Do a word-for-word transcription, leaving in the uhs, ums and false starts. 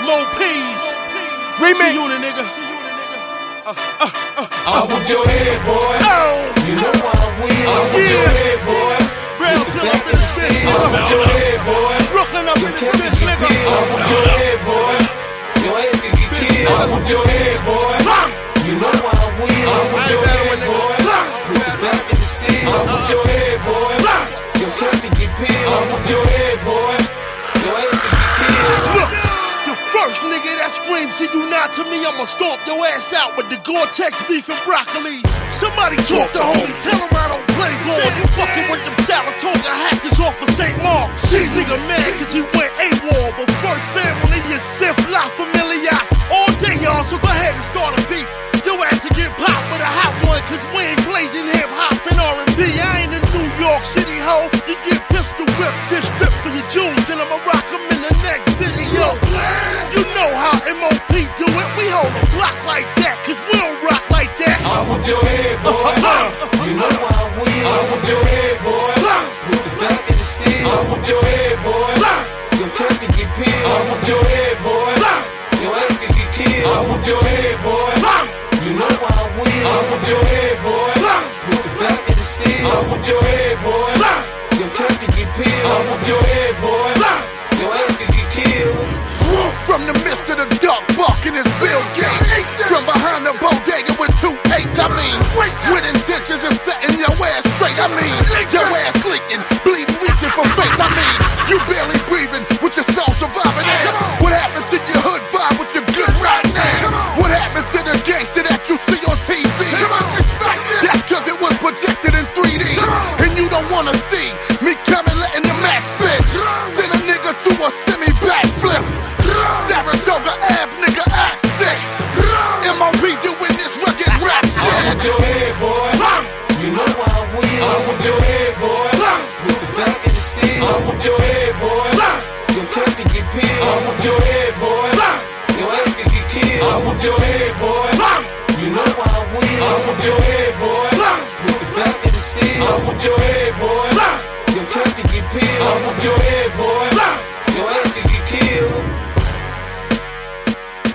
Mo Peas. Remix. G-Unit, nigga. Uh, uh, uh, I'll whoop your head, boy. oh, You know I will. I'll whoop Yeah. your head, boy. Brownsville up in the city. I'll whoop your head, boy. Brooklyn up in this bitch, nigga. I'll whoop your head, boy. Your ass can get killed. I'll whoop your head, boy. Bang! You know I will. I'll whoop I ain't your battling head, with boy. niggas. Bang! With the back of the steel. I'll whoop your head, boy. Bang! Your cat can get peeled. I'll whoop your head, boy. Your ass can get killed. Look, the first nigga that screams "you do not" to me, I'ma stomp your ass out with the Gore-Tex beef and broccolis. Somebody talk to homie, tell him I don't play ball. You fucking with them Saratoga hackers off of Saint Mark's. See, nigga mad cause he went AWOL, but first family is fifth La Familia. All day, y'all, so go ahead and start a beef. Your ass will get popped with a hot one cause we ain't blazing hip-hop and R and B. I ain't a New York City hoe. You get pistol whipped, this strip for your jewels, and I'ma rock them in the next video. You know how M O P do it. We hold a block like that, cause we don't rock like that. I'll whoop your head, boy. You know I will. I'll whoop your head, boy. With the back of the steel. I'll whoop your head, boy. Your cat can get peeled. I'll whoop your head, boy. Your ass can get killed. I'll whoop your head, boy. You know I will. I'll whoop your head, boy. With the back of the steel. I'll whoop your head, boy. Your cat can get peeled. I'll whoop your head, boy. Your ass can get killed. From the midst of the dark, barking his Bill Gates. From behind the bodega with two eights, I mean. With intentions of setting your ass straight, I mean. Your ass leaking, bleeding, reaching for faith, I mean. You barely breathing with your soul surviving ass. What happened to your hood vibe with your good rotten ass? What happened to the gangster that you see on T V? That's cause it was projected in three D. And you don't wanna see me coming, letting the mask spit. Send a nigga to a semi-backflip. Saratoga Ave, nigga, act sick. M O P doing this rugged rap shit. I'll whoop your head, boy. You know I will. I'll whoop your head, boy. With the back of the steel. I'll whoop your head, boy. Your cat can get peeled. I'll whoop your head, boy. Your ass can get killed. I'll whoop your head, boy. You know I will. I'll whoop your head, boy. With the back of the steel. I'll whoop your head.